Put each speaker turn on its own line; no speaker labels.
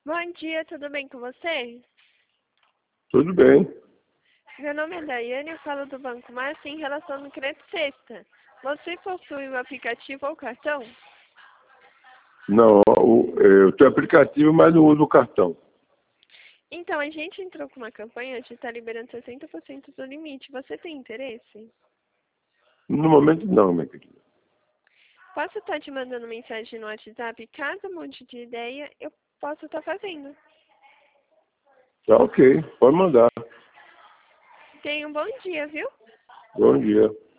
Bom dia, tudo bem com você?
Tudo bem.
Meu nome é Daiane, eu falo do Banco Márcio em relação ao crédito sexta. Você possui o aplicativo ou cartão?
Não, eu tenho aplicativo, mas não uso o cartão.
Então, a gente entrou com uma campanha de estar liberando 60% do limite. Você tem interesse?
No momento não, minha querida.
Posso estar te mandando mensagem no WhatsApp? Caso mude de ideia, eu posso estar fazendo.
Tá ok, pode mandar.
Tenha um bom dia, viu?
Bom dia.